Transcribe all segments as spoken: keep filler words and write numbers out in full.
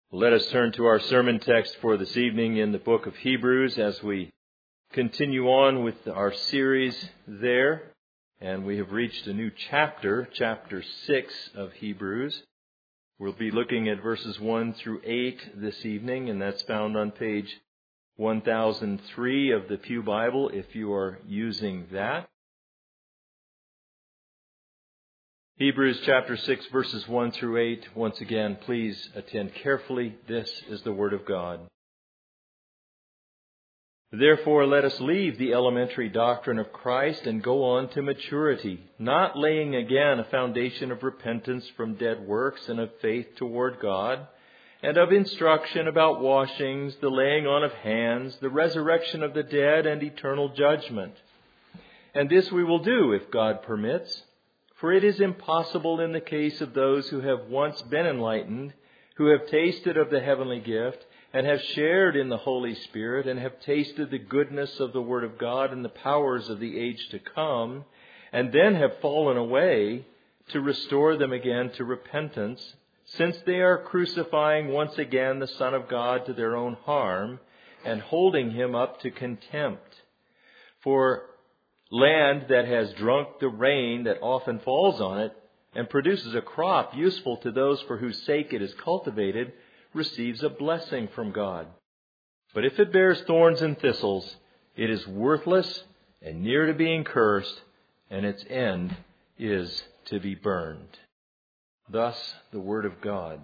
Let us turn to our sermon text for this evening in the book of Hebrews as we continue on with our series there. And we have reached a new chapter, chapter six of Hebrews. We'll be looking at verses one through eight this evening, and that's found on page one thousand three of the Pew Bible if you are using that. Hebrews chapter six, verses one through eight. Once again, please attend carefully. This is the Word of God. Therefore, let us leave the elementary doctrine of Christ and go on to maturity, not laying again a foundation of repentance from dead works and of faith toward God, and of instruction about washings, the laying on of hands, the resurrection of the dead, and eternal judgment. And this we will do if God permits. For it is impossible in the case of those who have once been enlightened, who have tasted of the heavenly gift, and have shared in the Holy Spirit, and have tasted the goodness of the Word of God and the powers of the age to come, and then have fallen away, to restore them again to repentance, since they are crucifying once again the Son of God to their own harm, and holding him up to contempt. For land that has drunk the rain that often falls on it and produces a crop useful to those for whose sake it is cultivated receives a blessing from God. But if it bears thorns and thistles, it is worthless and near to being cursed, and its end is to be burned. Thus the Word of God.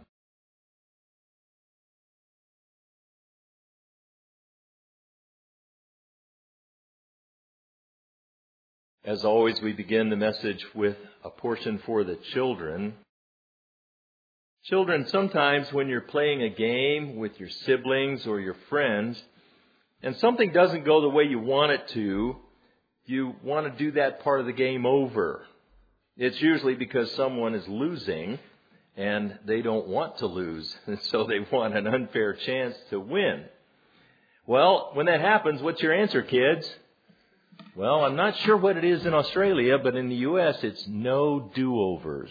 As always, we begin the message with a portion for the children. Children, sometimes when you're playing a game with your siblings or your friends, and something doesn't go the way you want it to, you want to do that part of the game over. It's usually because someone is losing, and they don't want to lose, and so they want an unfair chance to win. Well, when that happens, what's your answer, kids? Well, I'm not sure what it is in Australia, but in the U S it's no do-overs.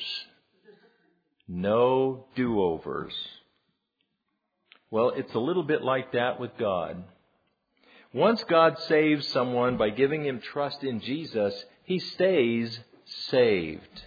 No do-overs. Well, it's a little bit like that with God. Once God saves someone by giving him trust in Jesus, he stays saved.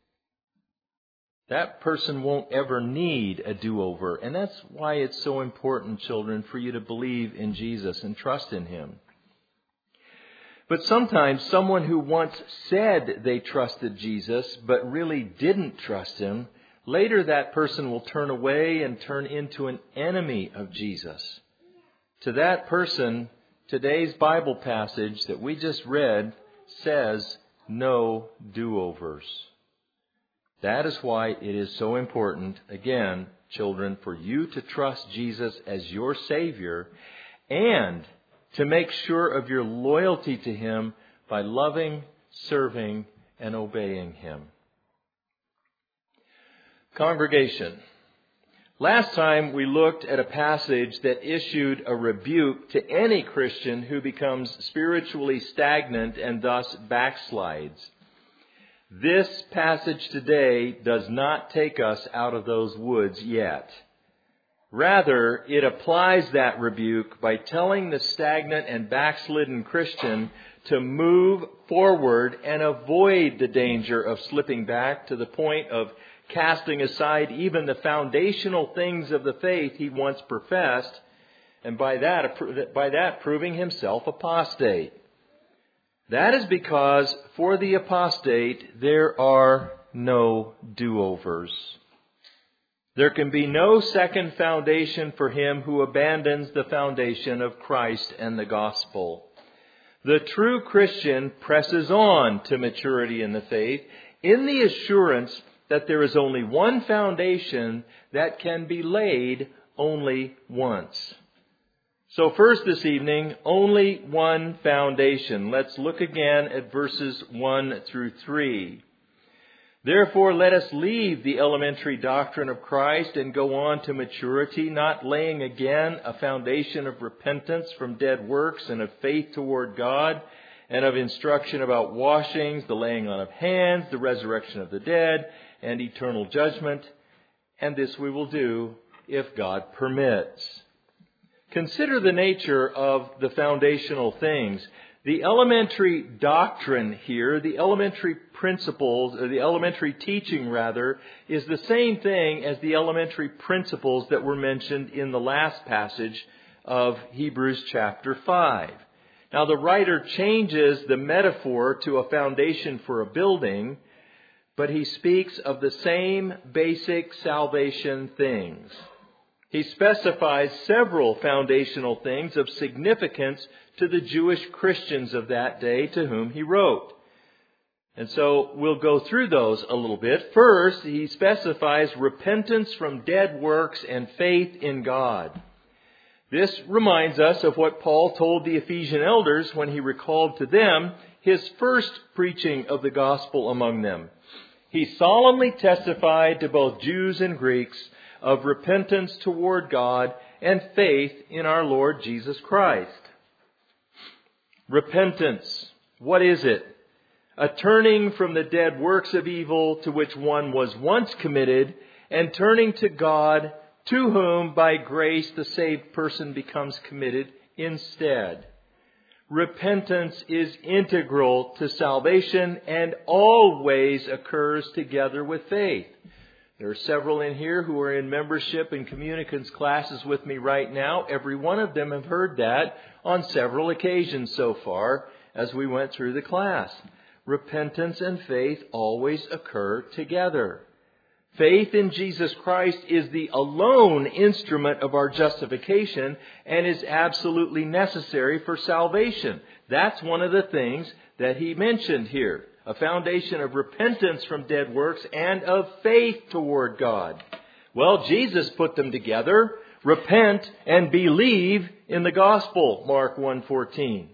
That person won't ever need a do-over, and that's why it's so important, children, for you to believe in Jesus and trust in him. But sometimes someone who once said they trusted Jesus but really didn't trust him, later that person will turn away and turn into an enemy of Jesus. To that person, today's Bible passage that we just read says no do-overs. That is why it is so important, again, children, for you to trust Jesus as your Savior and to make sure of your loyalty to him by loving, serving, and obeying him. Congregation, last time we looked at a passage that issued a rebuke to any Christian who becomes spiritually stagnant and thus backslides. This passage today does not take us out of those woods yet. Rather, it applies that rebuke by telling the stagnant and backslidden Christian to move forward and avoid the danger of slipping back to the point of casting aside even the foundational things of the faith he once professed, and by that, by that proving himself apostate. That is because for the apostate, there are no do-overs. There can be no second foundation for him who abandons the foundation of Christ and the gospel. The true Christian presses on to maturity in the faith in the assurance that there is only one foundation that can be laid only once. So first this evening, only one foundation. Let's look again at verses one through three. Therefore, let us leave the elementary doctrine of Christ and go on to maturity, not laying again a foundation of repentance from dead works and of faith toward God, and of instruction about washings, the laying on of hands, the resurrection of the dead, and eternal judgment. And this we will do if God permits. Consider the nature of the foundational things. The elementary doctrine here, the elementary principles, or the elementary teaching rather, is the same thing as the elementary principles that were mentioned in the last passage of Hebrews chapter five. Now the writer changes the metaphor to a foundation for a building, but he speaks of the same basic salvation things. He specifies several foundational things of significance to the Jewish Christians of that day to whom he wrote. And so we'll go through those a little bit. First, he specifies repentance from dead works and faith in God. This reminds us of what Paul told the Ephesian elders when he recalled to them his first preaching of the gospel among them. He solemnly testified to both Jews and Greeks of repentance toward God and faith in our Lord Jesus Christ. Repentance, what is it? A turning from the dead works of evil to which one was once committed and turning to God, to whom by grace the saved person becomes committed instead. Repentance is integral to salvation and always occurs together with faith. There are several in here who are in membership and communicants classes with me right now. Every one of them have heard that on several occasions so far as we went through the class. Repentance and faith always occur together. Faith in Jesus Christ is the alone instrument of our justification and is absolutely necessary for salvation. That's one of the things that he mentioned here. A foundation of repentance from dead works and of faith toward God. Well, Jesus put them together. Repent and believe in the gospel, Mark one fourteen.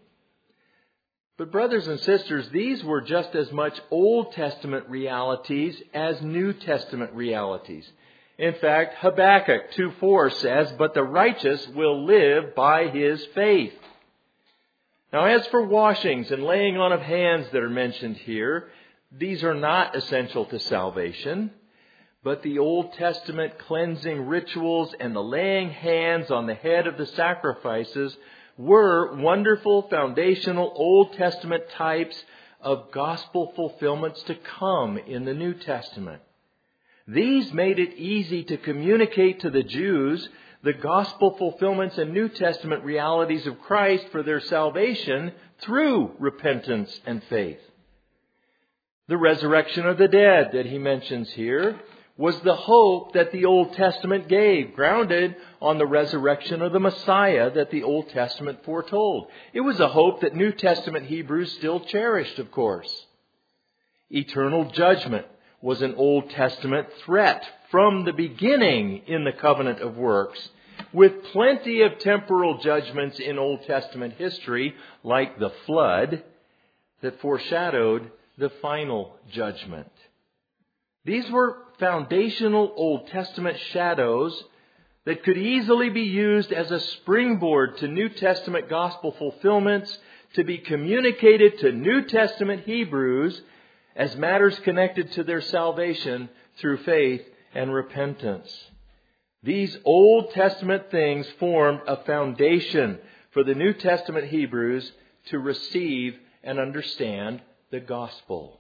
But brothers and sisters, these were just as much Old Testament realities as New Testament realities. In fact, Habakkuk two four says, "But the righteous will live by his faith." Now, as for washings and laying on of hands that are mentioned here, these are not essential to salvation. But the Old Testament cleansing rituals and the laying hands on the head of the sacrifices were wonderful foundational Old Testament types of gospel fulfillments to come in the New Testament. These made it easy to communicate to the Jews the gospel fulfillments and New Testament realities of Christ for their salvation through repentance and faith. The resurrection of the dead that he mentions here was the hope that the Old Testament gave, grounded on the resurrection of the Messiah that the Old Testament foretold. It was a hope that New Testament Hebrews still cherished, of course. Eternal judgment was an Old Testament threat from the beginning in the covenant of works, with plenty of temporal judgments in Old Testament history, like the flood, that foreshadowed the final judgment. These were foundational Old Testament shadows that could easily be used as a springboard to New Testament gospel fulfillments to be communicated to New Testament Hebrews as matters connected to their salvation through faith and repentance. These Old Testament things formed a foundation for the New Testament Hebrews to receive and understand the gospel.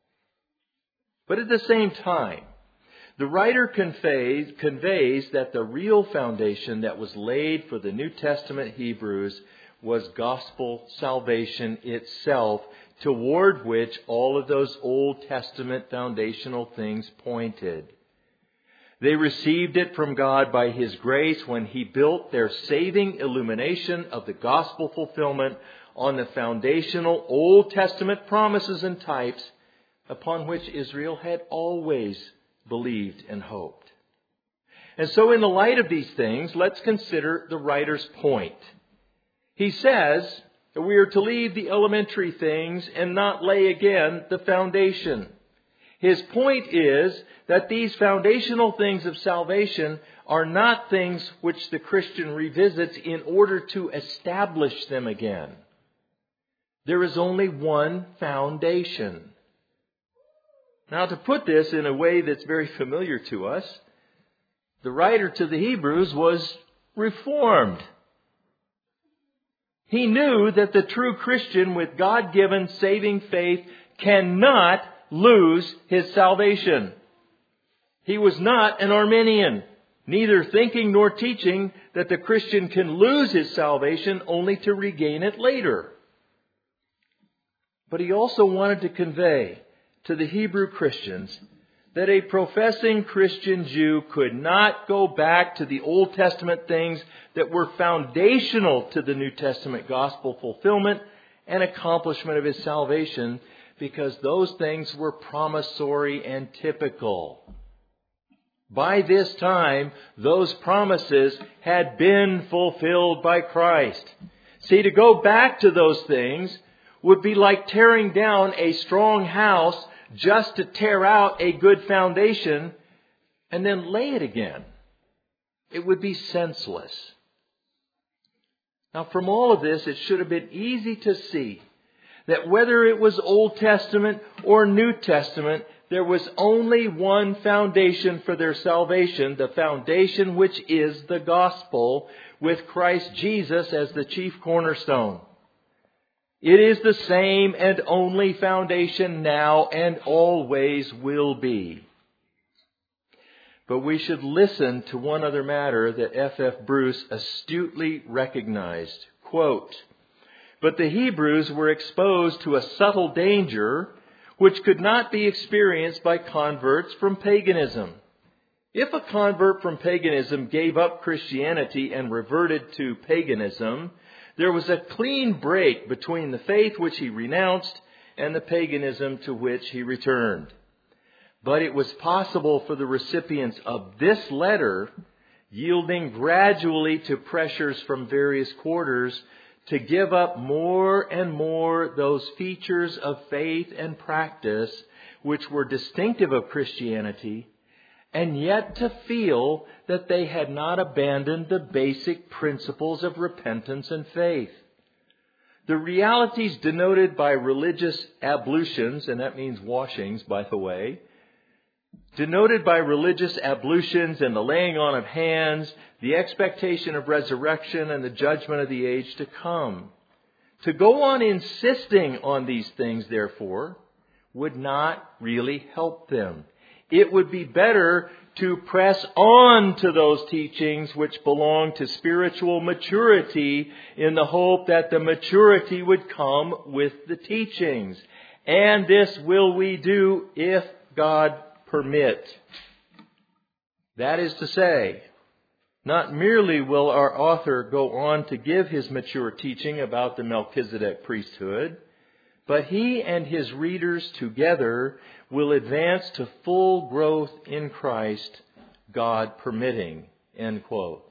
But at the same time, the writer conveys, conveys that the real foundation that was laid for the New Testament Hebrews was gospel salvation itself, toward which all of those Old Testament foundational things pointed. They received it from God by His grace when He built their saving illumination of the gospel fulfillment on the foundational Old Testament promises and types upon which Israel had always believed and hoped. And so in the light of these things, let's consider the writer's point. He says that we are to leave the elementary things and not lay again the foundation. His point is that these foundational things of salvation are not things which the Christian revisits in order to establish them again. There is only one foundation. Now, to put this in a way that's very familiar to us, The writer to the Hebrews was reformed. He knew that the true Christian with God-given saving faith cannot lose his salvation. He was not an Arminian, neither thinking nor teaching that the Christian can lose his salvation only to regain it later. But he also wanted to convey to the Hebrew Christians that a professing Christian Jew could not go back to the Old Testament things that were foundational to the New Testament gospel fulfillment and accomplishment of his salvation, because those things were promissory and typical. By this time, those promises had been fulfilled by Christ. See, to go back to those things would be like tearing down a strong house just to tear out a good foundation and then lay it again. It would be senseless. Now, from all of this, it should have been easy to see that whether it was Old Testament or New Testament, there was only one foundation for their salvation, the foundation which is the gospel, with Christ Jesus as the chief cornerstone. It is the same and only foundation now and always will be. But we should listen to one other matter that F F Bruce astutely recognized. Quote, "But the Hebrews were exposed to a subtle danger which could not be experienced by converts from paganism. If a convert from paganism gave up Christianity and reverted to paganism, there was a clean break between the faith which he renounced and the paganism to which he returned. But it was possible for the recipients of this letter, yielding gradually to pressures from various quarters, to give up more and more those features of faith and practice which were distinctive of Christianity, and yet to feel that they had not abandoned the basic principles of repentance and faith. The realities denoted by religious ablutions," and that means washings, by the way, denoted by religious ablutions and the laying on of hands, the expectation of resurrection and the judgment of the age to come. To go on insisting on these things, therefore, would not really help them. It would be better to press on to those teachings which belong to spiritual maturity, in the hope that the maturity would come with the teachings. And this will we do if God permit. That is to say, not merely will our author go on to give his mature teaching about the Melchizedek priesthood, but he and his readers together will advance to full growth in Christ, God permitting. End quote.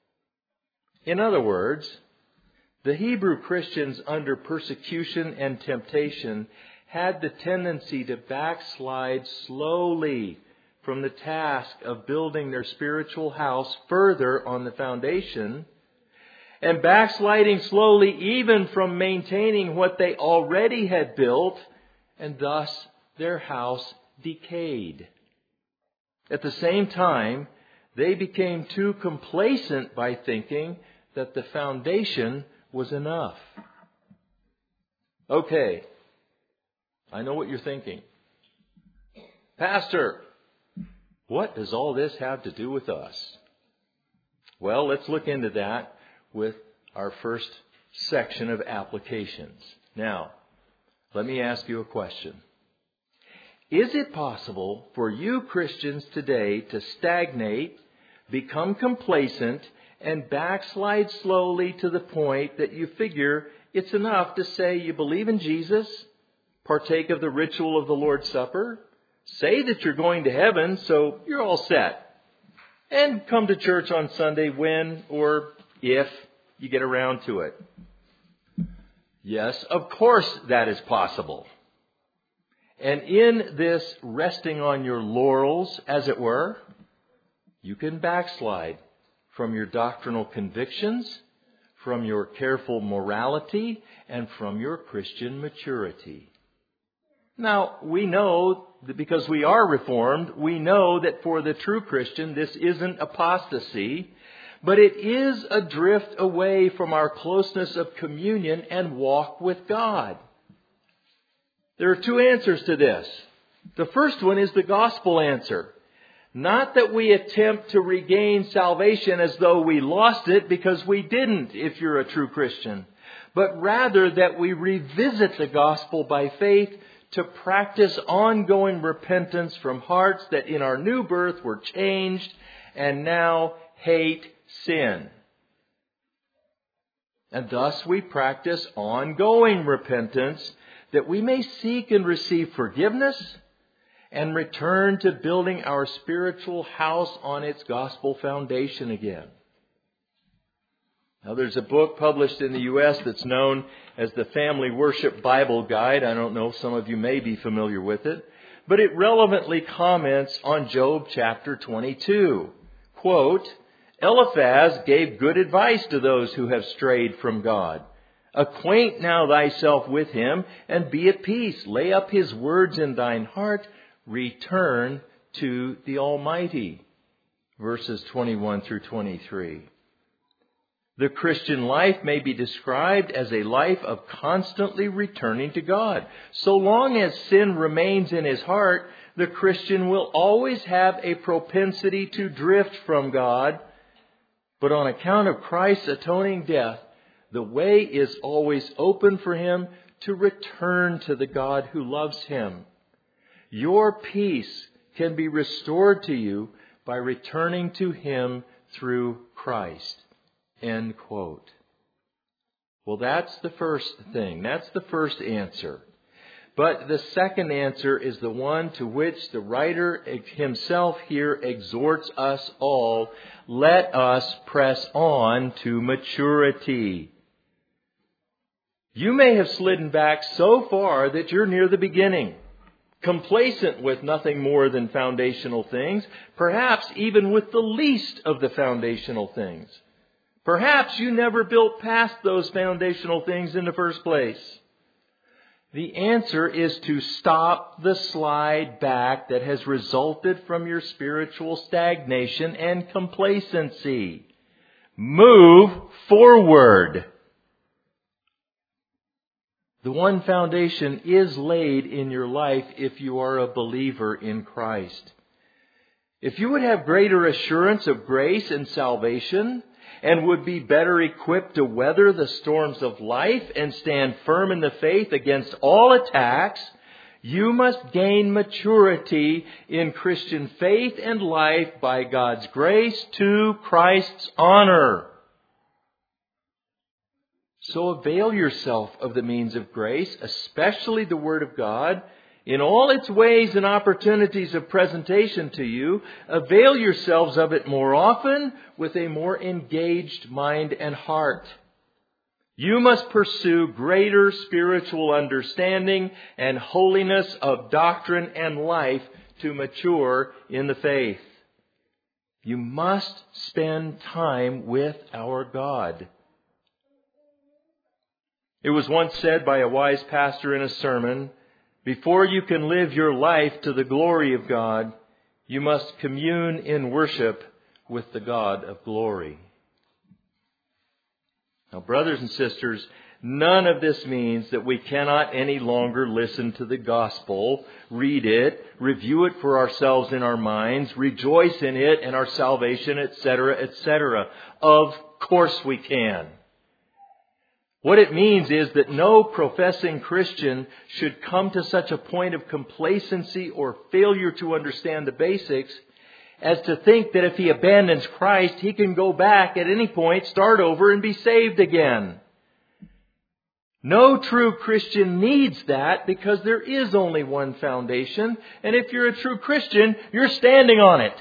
In other words, the Hebrew Christians under persecution and temptation had the tendency to backslide slowly from the task of building their spiritual house further on the foundation, and backsliding slowly even from maintaining what they already had built, and thus their house decayed. At the same time, they became too complacent by thinking that the foundation was enough. Okay, I know what you're thinking. Pastor, what does all this have to do with us? Well, let's look into that with our first section of applications. Now, let me ask you a question. Is it possible for you Christians today to stagnate, become complacent, and backslide slowly to the point that you figure it's enough to say you believe in Jesus, partake of the ritual of the Lord's Supper, say that you're going to heaven, so you're all set, and come to church on Sunday when or if you get around to it? Yes, of course that is possible. And in this resting on your laurels, as it were, you can backslide from your doctrinal convictions, from your careful morality, and from your Christian maturity. Now, we know because we are Reformed, we know that for the true Christian, this isn't apostasy, but it is a drift away from our closeness of communion and walk with God. There are two answers to this. The first one is the gospel answer. Not that we attempt to regain salvation as though we lost it, because we didn't if you're a true Christian, but rather that we revisit the gospel by faith to practice ongoing repentance from hearts that in our new birth were changed and now hate sin. And thus we practice ongoing repentance that we may seek and receive forgiveness and return to building our spiritual house on its gospel foundation again. Now, there's a book published in the U S that's known as the Family Worship Bible Guide. I don't know, some of you may be familiar with it. But it relevantly comments on Job chapter twenty-two. Quote, Eliphaz gave good advice to those who have strayed from God. Acquaint now thyself with him, and be at peace. Lay up his words in thine heart. Return to the Almighty. Verses twenty-one through twenty-three. The Christian life may be described as a life of constantly returning to God. So long as sin remains in his heart, the Christian will always have a propensity to drift from God. But on account of Christ's atoning death, the way is always open for him to return to the God who loves him. Your peace can be restored to you by returning to him through Christ. End quote. Well, that's the first thing. That's the first answer. But the second answer is the one to which the writer himself here exhorts us all. Let us press on to maturity. You may have slidden back so far that you're near the beginning, complacent with nothing more than foundational things, perhaps even with the least of the foundational things. Perhaps you never built past those foundational things in the first place. The answer is to stop the slide back that has resulted from your spiritual stagnation and complacency. Move forward. The one foundation is laid in your life if you are a believer in Christ. If you would have greater assurance of grace and salvation, and would be better equipped to weather the storms of life and stand firm in the faith against all attacks, you must gain maturity in Christian faith and life by God's grace to Christ's honor. So avail yourself of the means of grace, especially the Word of God, in all its ways and opportunities of presentation to you. Avail yourselves of it more often with a more engaged mind and heart. You must pursue greater spiritual understanding and holiness of doctrine and life to mature in the faith. You must spend time with our God. It was once said by a wise pastor in a sermon, before you can live your life to the glory of God, you must commune in worship with the God of glory. Now, brothers and sisters, none of this means that we cannot any longer listen to the gospel, read it, review it for ourselves in our minds, rejoice in it and our salvation, et cetera, et cetera. Of course we can. What it means is that no professing Christian should come to such a point of complacency or failure to understand the basics as to think that if he abandons Christ, he can go back at any point, start over, and be saved again. No true Christian needs that, because there is only one foundation, and if you're a true Christian, you're standing on it.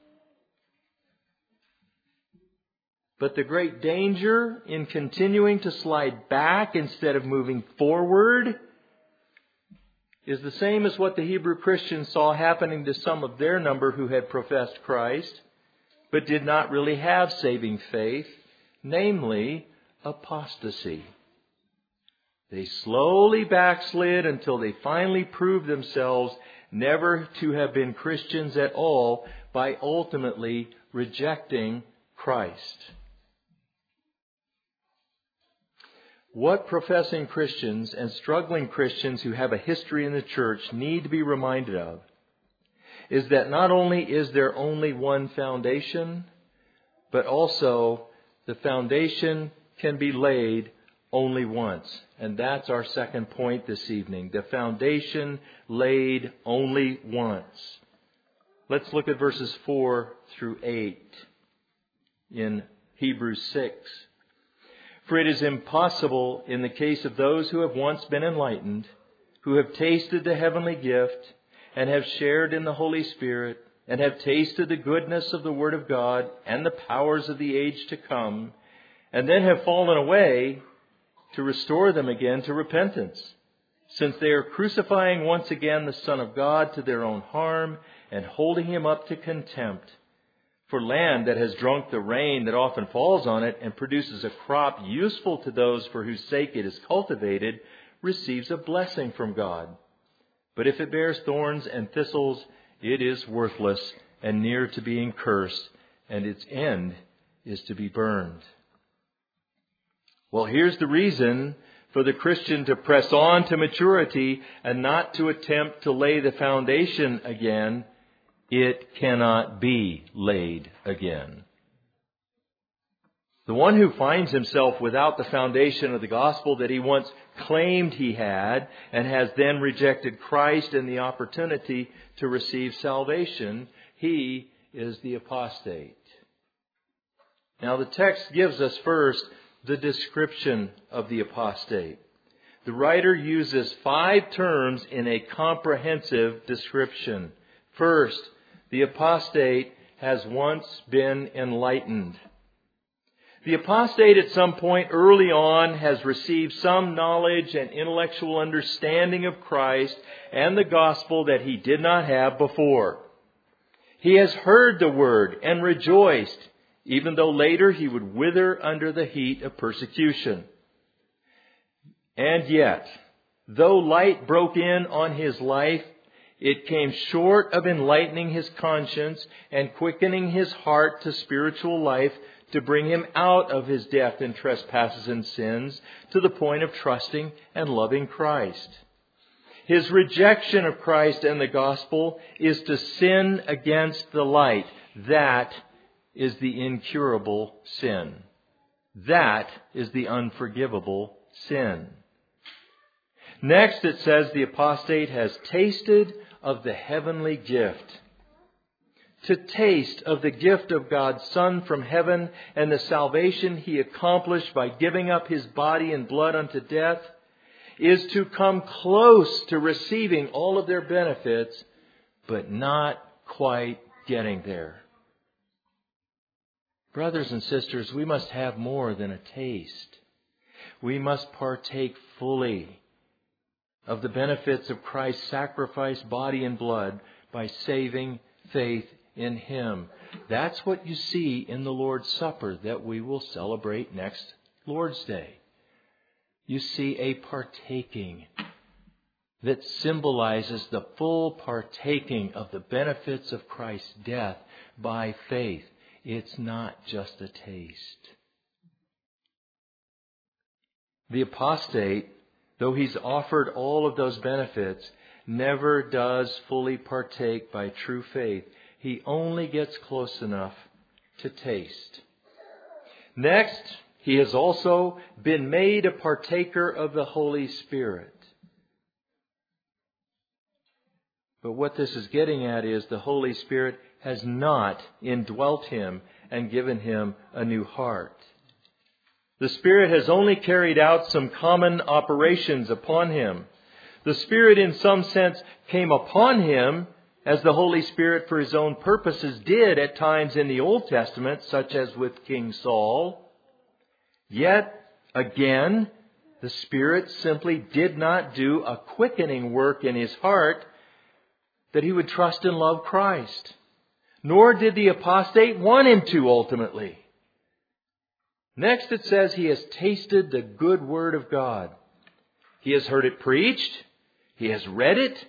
But the great danger in continuing to slide back instead of moving forward is the same as what the Hebrew Christians saw happening to some of their number who had professed Christ, but did not really have saving faith, namely apostasy. They slowly backslid until they finally proved themselves never to have been Christians at all by ultimately rejecting Christ. What professing Christians and struggling Christians who have a history in the church need to be reminded of is that not only is there only one foundation, but also the foundation can be laid only once. And that's our second point this evening. The foundation laid only once. Let's look at verses four through eight in Hebrews six. For it is impossible in the case of those who have once been enlightened, who have tasted the heavenly gift, and have shared in the Holy Spirit, and have tasted the goodness of the Word of God and the powers of the age to come, and then have fallen away, to restore them again to repentance, since they are crucifying once again the Son of God to their own harm, and holding Him up to contempt. For land that has drunk the rain that often falls on it and produces a crop useful to those for whose sake it is cultivated, receives a blessing from God. But if it bears thorns and thistles, it is worthless and near to being cursed, and its end is to be burned. Well, here's the reason for the Christian to press on to maturity and not to attempt to lay the foundation again. It cannot be laid again. The one who finds himself without the foundation of the gospel that he once claimed he had and has then rejected Christ and the opportunity to receive salvation, he is the apostate. Now the text gives us first the description of the apostate. The writer uses five terms in a comprehensive description. First, the apostate has once been enlightened. The apostate at some point early on has received some knowledge and intellectual understanding of Christ and the gospel that he did not have before. He has heard the word and rejoiced, even though later he would wither under the heat of persecution. And yet, though light broke in on his life, it came short of enlightening his conscience and quickening his heart to spiritual life to bring him out of his death and trespasses and sins to the point of trusting and loving Christ. His rejection of Christ and the gospel is to sin against the light. That is the incurable sin. That is the unforgivable sin. Next, it says the apostate has tasted of the heavenly gift. To taste of the gift of God's Son from heaven and the salvation He accomplished by giving up His body and blood unto death is to come close to receiving all of their benefits, but not quite getting there. Brothers and sisters, we must have more than a taste. We must partake fully of the benefits of Christ's sacrifice, body and blood, by saving faith in Him. That's what you see in the Lord's Supper that we will celebrate next Lord's Day. You see a partaking that symbolizes the full partaking of the benefits of Christ's death by faith. It's not just a taste. The apostate, though he's offered all of those benefits, never does fully partake by true faith. He only gets close enough to taste. Next, he has also been made a partaker of the Holy Spirit. But what this is getting at is the Holy Spirit has not indwelt him and given him a new heart. The Spirit has only carried out some common operations upon him. The Spirit in some sense came upon him as the Holy Spirit for His own purposes did at times in the Old Testament, such as with King Saul. Yet, again, the Spirit simply did not do a quickening work in his heart that he would trust and love Christ. Nor did the apostate want him to ultimately. Next it says he has tasted the good word of God. He has heard it preached. He has read it.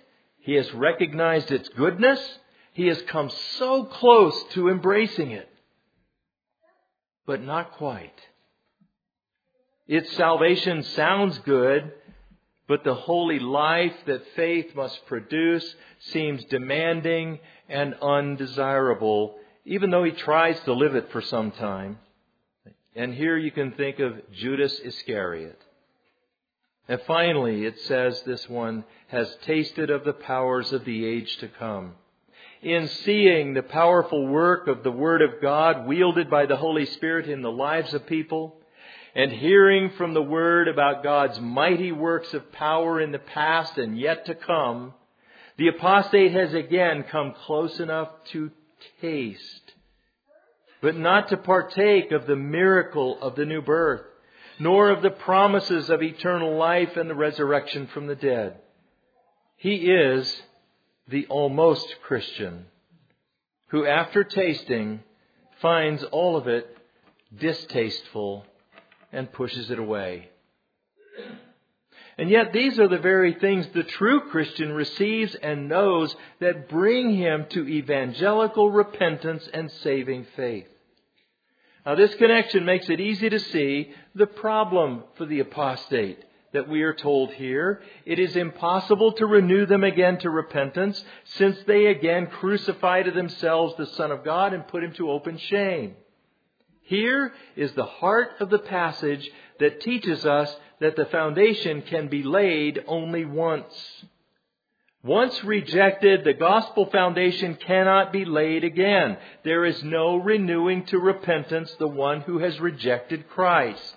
He has recognized its goodness. He has come so close to embracing it. But not quite. Its salvation sounds good, but the holy life that faith must produce seems demanding and undesirable, even though he tries to live it for some time. And here you can think of Judas Iscariot. And finally, it says this one has tasted of the powers of the age to come. In seeing the powerful work of the Word of God wielded by the Holy Spirit in the lives of people, and hearing from the Word about God's mighty works of power in the past and yet to come, the apostate has again come close enough to taste, but not to partake of the miracle of the new birth, nor of the promises of eternal life and the resurrection from the dead. He is the almost Christian, who after tasting finds all of it distasteful and pushes it away. And yet these are the very things the true Christian receives and knows that bring him to evangelical repentance and saving faith. Now this connection makes it easy to see the problem for the apostate that we are told here. It is impossible to renew them again to repentance, since they again crucify to themselves the Son of God and put Him to open shame. Here is the heart of the passage that teaches us that the foundation can be laid only once. Once rejected, the gospel foundation cannot be laid again. There is no renewing to repentance the one who has rejected Christ.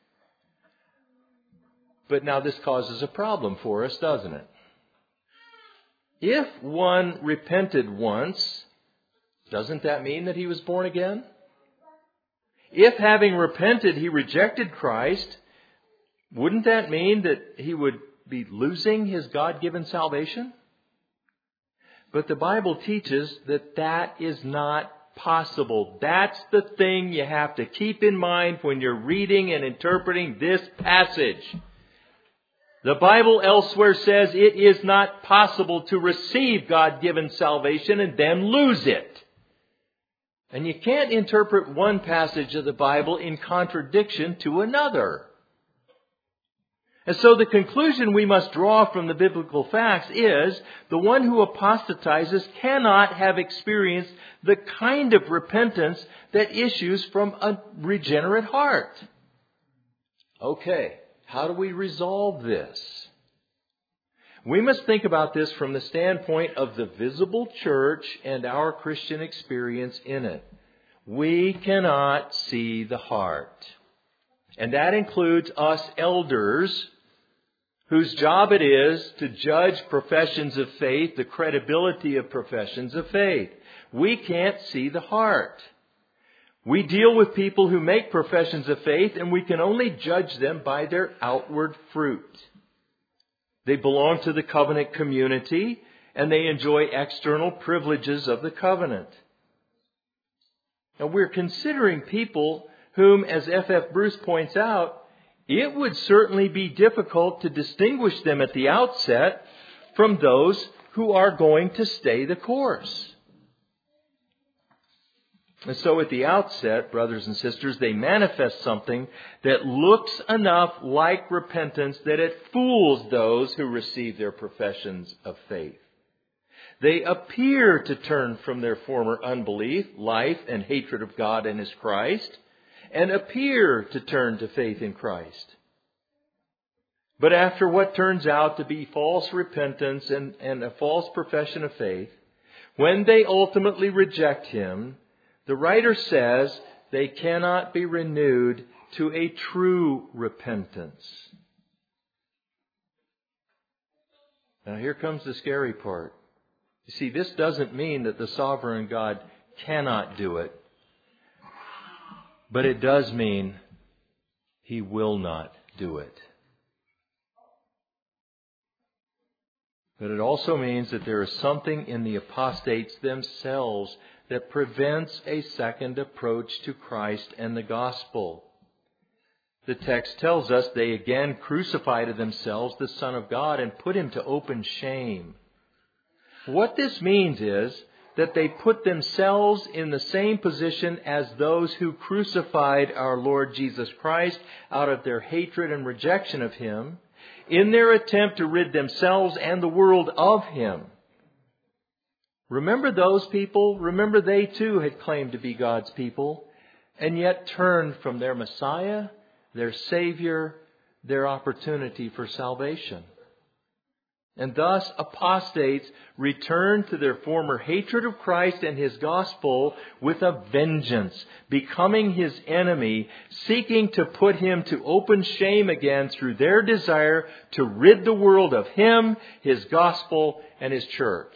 But now this causes a problem for us, doesn't it? If one repented once, doesn't that mean that he was born again? If having repented he rejected Christ, wouldn't that mean that he would be losing his God-given salvation? But the Bible teaches that that is not possible. That's the thing you have to keep in mind when you're reading and interpreting this passage. The Bible elsewhere says it is not possible to receive God-given salvation and then lose it. And you can't interpret one passage of the Bible in contradiction to another. And so the conclusion we must draw from the biblical facts is the one who apostatizes cannot have experienced the kind of repentance that issues from a regenerate heart. Okay, how do we resolve this? We must think about this from the standpoint of the visible church and our Christian experience in it. We cannot see the heart. And that includes us elders, whose job it is to judge professions of faith, the credibility of professions of faith. We can't see the heart. We deal with people who make professions of faith, and we can only judge them by their outward fruit. They belong to the covenant community, and they enjoy external privileges of the covenant. Now, we're considering people whom, as F F Bruce points out, it would certainly be difficult to distinguish them at the outset from those who are going to stay the course. And so at the outset, brothers and sisters, they manifest something that looks enough like repentance that it fools those who receive their professions of faith. They appear to turn from their former unbelief, life, and hatred of God and His Christ, and appear to turn to faith in Christ. But after what turns out to be false repentance and, and a false profession of faith, when they ultimately reject Him, the writer says they cannot be renewed to a true repentance. Now here comes the scary part. You see, this doesn't mean that the sovereign God cannot do it. But it does mean He will not do it. But it also means that there is something in the apostates themselves that prevents a second approach to Christ and the gospel. The text tells us they again crucify to themselves the Son of God and put Him to open shame. What this means is that they put themselves in the same position as those who crucified our Lord Jesus Christ out of their hatred and rejection of Him, in their attempt to rid themselves and the world of Him. Remember those people? Remember they too had claimed to be God's people, and yet turned from their Messiah, their Savior, their opportunity for salvation. And thus apostates return to their former hatred of Christ and His gospel with a vengeance, becoming His enemy, seeking to put Him to open shame again through their desire to rid the world of Him, His gospel, and His church.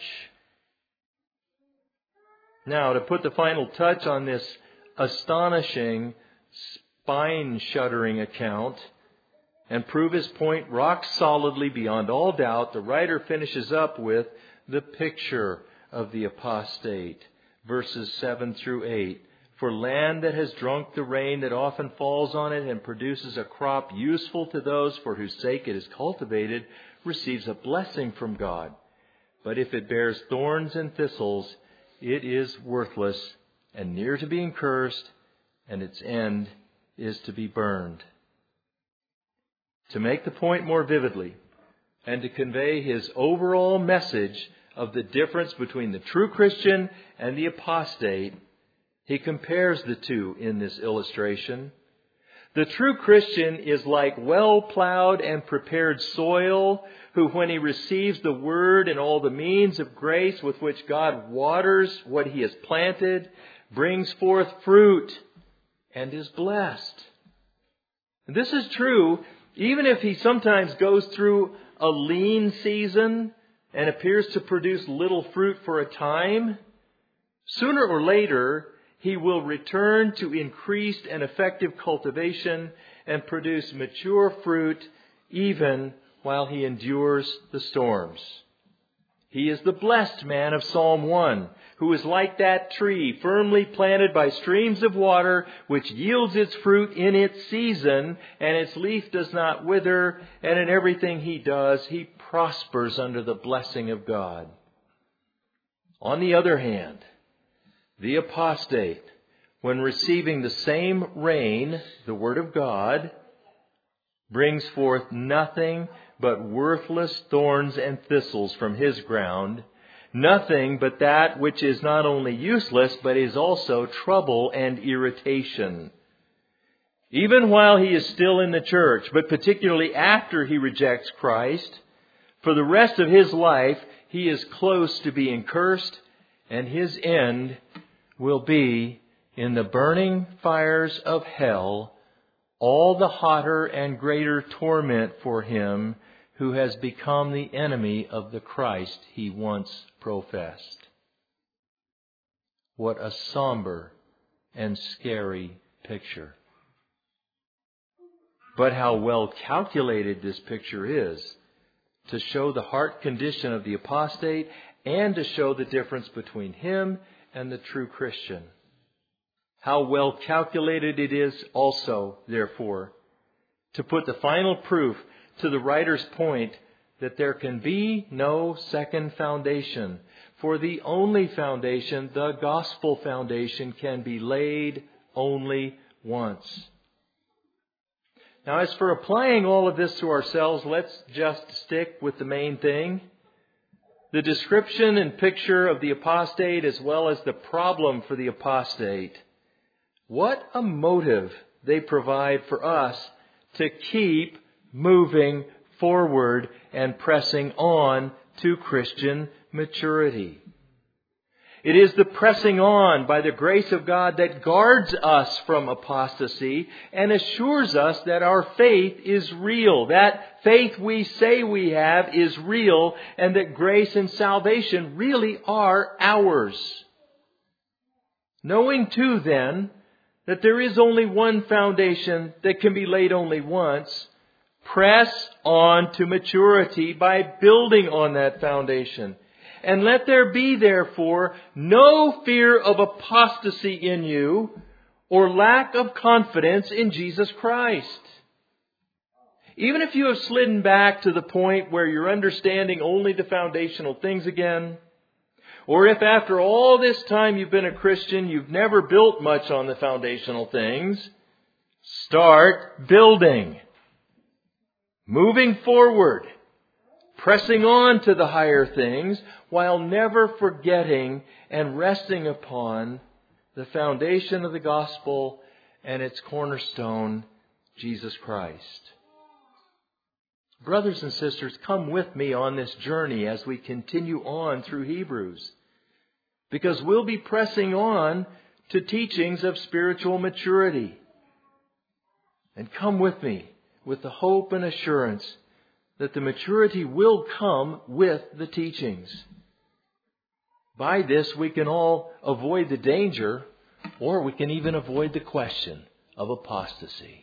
Now, to put the final touch on this astonishing, spine-shuddering account, and prove his point rock solidly beyond all doubt, the writer finishes up with the picture of the apostate. Verses seven through eight. For land that has drunk the rain that often falls on it and produces a crop useful to those for whose sake it is cultivated, receives a blessing from God. But if it bears thorns and thistles, it is worthless and near to being cursed, and its end is to be burned. To make the point more vividly, and to convey his overall message of the difference between the true Christian and the apostate, he compares the two in this illustration. The true Christian is like well-plowed and prepared soil, who when he receives the Word and all the means of grace with which God waters what he has planted, brings forth fruit and is blessed. And this is true even if he sometimes goes through a lean season and appears to produce little fruit for a time. Sooner or later, he will return to increased and effective cultivation and produce mature fruit even while he endures the storms. He is the blessed man of Psalm one, who is like that tree firmly planted by streams of water, which yields its fruit in its season, and its leaf does not wither, and in everything he does, he prospers under the blessing of God. On the other hand, the apostate, when receiving the same rain, the Word of God, brings forth nothing but worthless thorns and thistles from his ground, nothing but that which is not only useless, but is also trouble and irritation. Even while he is still in the church, but particularly after he rejects Christ, for the rest of his life, he is close to being cursed, and his end will be in the burning fires of hell, all the hotter and greater torment for him who has become the enemy of the Christ he once professed. What a somber and scary picture. But how well calculated this picture is to show the heart condition of the apostate and to show the difference between him and the true Christian. How well calculated it is also, therefore, to put the final proof to the writer's point that there can be no second foundation. For the only foundation, the gospel foundation, can be laid only once. Now, as for applying all of this to ourselves, let's just stick with the main thing. The description and picture of the apostate as well as the problem for the apostate. What a motive they provide for us to keep moving forward and pressing on to Christian maturity. It is the pressing on by the grace of God that guards us from apostasy and assures us that our faith is real. That faith we say we have is real, and that grace and salvation really are ours. Knowing too then that there is only one foundation that can be laid only once, press on to maturity by building on that foundation. And let there be, therefore, no fear of apostasy in you or lack of confidence in Jesus Christ. Even if you have slidden back to the point where you're understanding only the foundational things again, Or if after all this time you've been a Christian, you've never built much on the foundational things, start building. Moving forward. Pressing on to the higher things while never forgetting and resting upon the foundation of the gospel and its cornerstone, Jesus Christ. Brothers and sisters, come with me on this journey as we continue on through Hebrews, because we'll be pressing on to teachings of spiritual maturity. And come with me with the hope and assurance that the maturity will come with the teachings. By this, we can all avoid the danger, or we can even avoid the question of apostasy.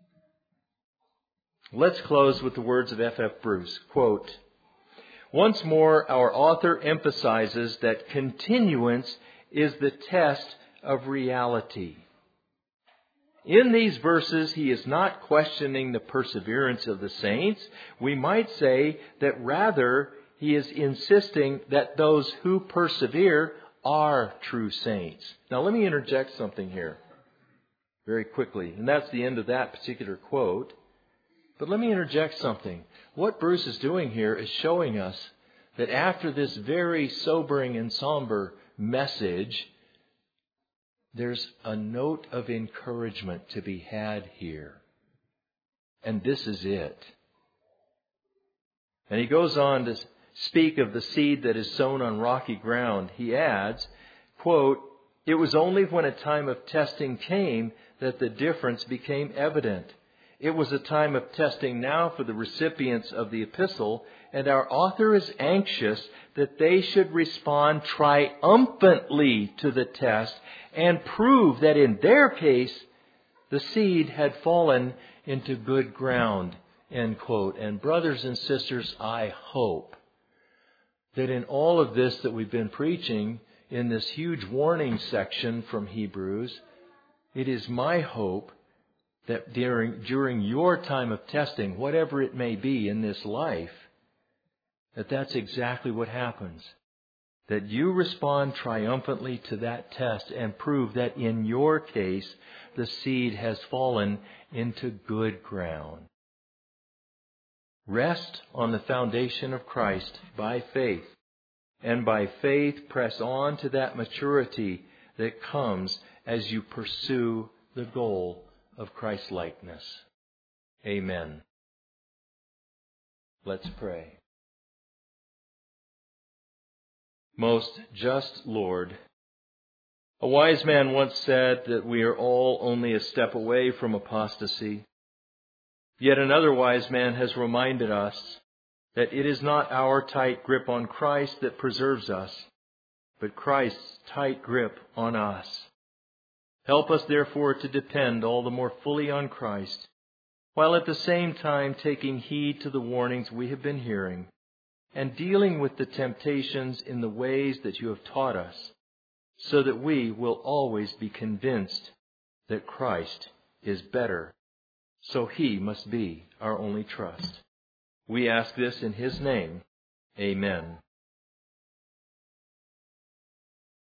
Let's close with the words of F F Bruce. Quote, "Once more, our author emphasizes that continuance is the test of reality. In these verses, he is not questioning the perseverance of the saints. We might say that rather he is insisting that those who persevere are true saints." Now let me interject something here very quickly, and that's the end of that particular quote. But let me interject something. What Bruce is doing here is showing us that after this very sobering and somber message, there's a note of encouragement to be had here. And this is it. And he goes on to speak of the seed that is sown on rocky ground. He adds, quote, "It was only when a time of testing came that the difference became evident. It was a time of testing now for the recipients of the epistle, and our author is anxious that they should respond triumphantly to the test and prove that in their case the seed had fallen into good ground." End quote. And brothers and sisters, I hope that in all of this that we've been preaching in this huge warning section from Hebrews, it is my hope that during, during your time of testing, whatever it may be in this life, that that's exactly what happens. That you respond triumphantly to that test and prove that in your case, the seed has fallen into good ground. Rest on the foundation of Christ by faith, and by faith press on to that maturity that comes as you pursue the goal of Christ-likeness. Amen. Let's pray. Most just Lord, a wise man once said that we are all only a step away from apostasy. Yet another wise man has reminded us that it is not our tight grip on Christ that preserves us, but Christ's tight grip on us. Help us, therefore, to depend all the more fully on Christ, while at the same time taking heed to the warnings we have been hearing, and dealing with the temptations in the ways that you have taught us, so that we will always be convinced that Christ is better, so He must be our only trust. We ask this in His name. Amen.